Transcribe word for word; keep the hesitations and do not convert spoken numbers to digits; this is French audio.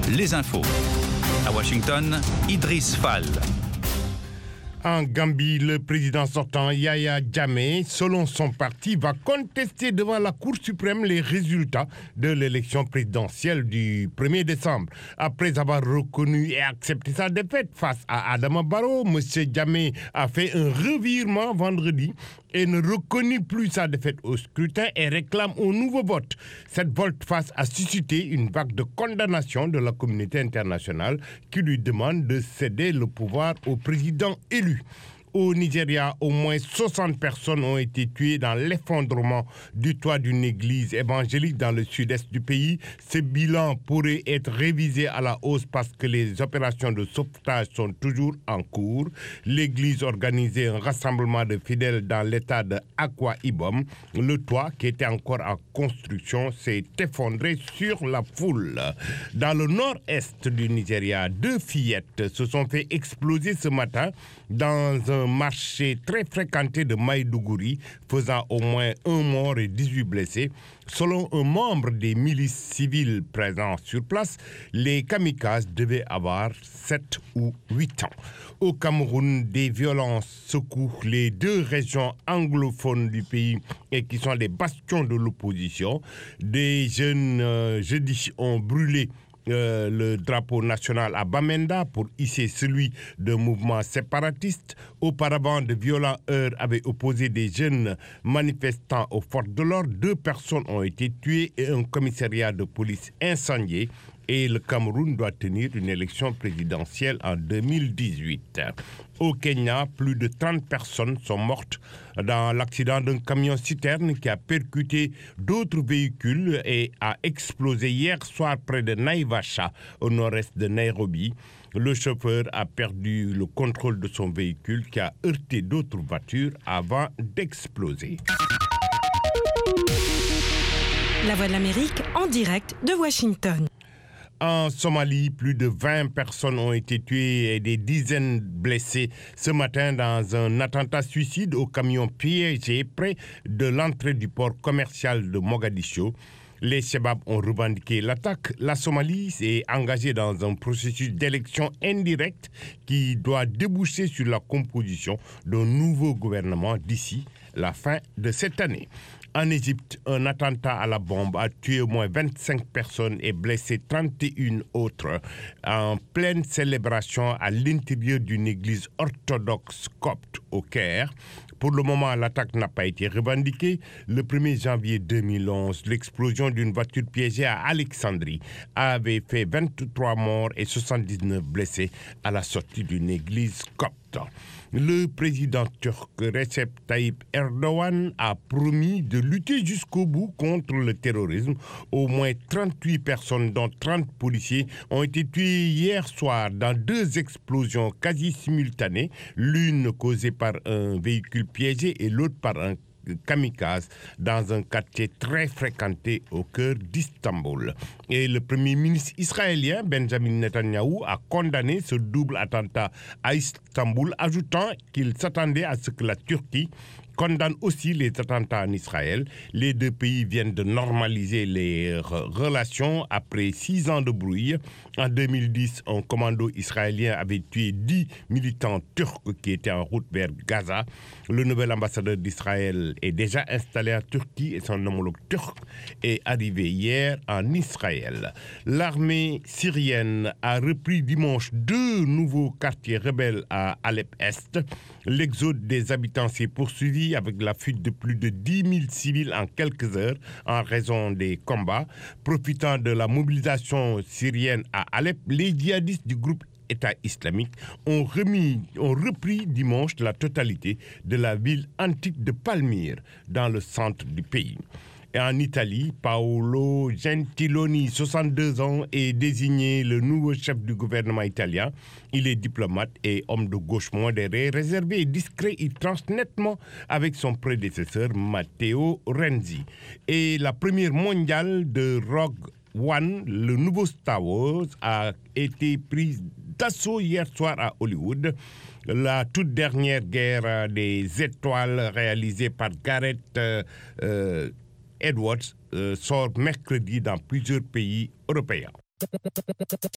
les infos. À Washington, Idriss Fall. En Gambie, le président sortant Yahya Jammeh, selon son parti, va contester devant la Cour suprême les résultats de l'élection présidentielle du premier décembre. Après avoir reconnu et accepté sa défaite face à Adama Barrow, M. Jammeh a fait un revirement vendredi et ne reconnaît plus sa défaite au scrutin et réclame un nouveau vote. Cette volte-face a suscité une vague de condamnation de la communauté internationale qui lui demande de céder le pouvoir au président élu. Au Nigeria, au moins soixante personnes ont été tuées dans l'effondrement du toit d'une église évangélique dans le sud-est du pays. Ce bilan pourrait être révisé à la hausse parce que les opérations de sauvetage sont toujours en cours. L'église organisait un rassemblement de fidèles dans l'état de Akwa Ibom. Le toit, qui était encore en construction, s'est effondré sur la foule. Dans le nord-est du Nigeria, deux fillettes se sont fait exploser ce matin dans un marché très fréquenté de Maïdougouri, faisant au moins un mort et dix-huit blessés. Selon un membre des milices civiles présents sur place, les kamikazes devaient avoir sept ou huit ans. Au Cameroun, des violences secouent les deux régions anglophones du pays et qui sont les bastions de l'opposition. Des jeunes, euh, jeudi, ont brûlé Euh, le drapeau national à Bamenda pour hisser celui de mouvements séparatistes. Auparavant, de violents heurts avaient opposé des jeunes manifestants aux forces de l'ordre. Deux personnes ont été tuées et un commissariat de police incendié. Et le Cameroun doit tenir une élection présidentielle en deux mille dix-huit. Au Kenya, plus de trente personnes sont mortes dans l'accident d'un camion-citerne qui a percuté d'autres véhicules et a explosé hier soir près de Naivasha, au nord-est de Nairobi. Le chauffeur a perdu le contrôle de son véhicule qui a heurté d'autres voitures avant d'exploser. La Voix de l'Amérique en direct de Washington. En Somalie, plus de vingt personnes ont été tuées et des dizaines blessées ce matin dans un attentat suicide au camion piégé près de l'entrée du port commercial de Mogadiscio. Les Chebabs ont revendiqué l'attaque. La Somalie s'est engagée dans un processus d'élection indirecte qui doit déboucher sur la composition d'un nouveau gouvernement d'ici la fin de cette année. En Égypte, un attentat à la bombe a tué au moins vingt-cinq personnes et blessé trente et une autres en pleine célébration à l'intérieur d'une église orthodoxe copte au Caire. Pour le moment, l'attaque n'a pas été revendiquée. Le premier janvier deux mille onze, l'explosion d'une voiture piégée à Alexandrie avait fait vingt-trois morts et soixante-dix-neuf blessés à la sortie d'une église copte. Le président turc Recep Tayyip Erdogan a promis de lutter jusqu'au bout contre le terrorisme. Au moins trente-huit personnes, dont trente policiers, ont été tuées hier soir dans deux explosions quasi simultanées, l'une causée par un véhicule piégé et l'autre par un kamikaze dans un quartier très fréquenté au cœur d'Istanbul. Et le premier ministre israélien Benjamin Netanyahou a condamné ce double attentat à Istanbul, ajoutant qu'il s'attendait à ce que la Turquie condamne aussi les attentats en Israël. Les deux pays viennent de normaliser les relations après six ans de brouille. En deux mille dix, un commando israélien avait tué dix militants turcs qui étaient en route vers Gaza. Le nouvel ambassadeur d'Israël est déjà installé en Turquie et son homologue turc est arrivé hier en Israël. L'armée syrienne a repris dimanche deux nouveaux quartiers rebelles à Alep-Est. L'exode des habitants s'est poursuivi avec la fuite de plus de dix mille civils en quelques heures en raison des combats. Profitant de la mobilisation syrienne à Alep, les djihadistes du groupe État islamique ont, remis, ont repris dimanche la totalité de la ville antique de Palmyre dans le centre du pays. Et en Italie, Paolo Gentiloni, soixante-deux ans, est désigné le nouveau chef du gouvernement italien. Il est diplomate et homme de gauche modéré, réservé et discret. Il tranche nettement avec son prédécesseur Matteo Renzi. Et la première mondiale de Rogue One, le nouveau Star Wars, a été prise d'assaut hier soir à Hollywood. La toute dernière guerre des étoiles réalisée par Gareth euh, euh, Edwards euh, sort mercredi dans plusieurs pays européens.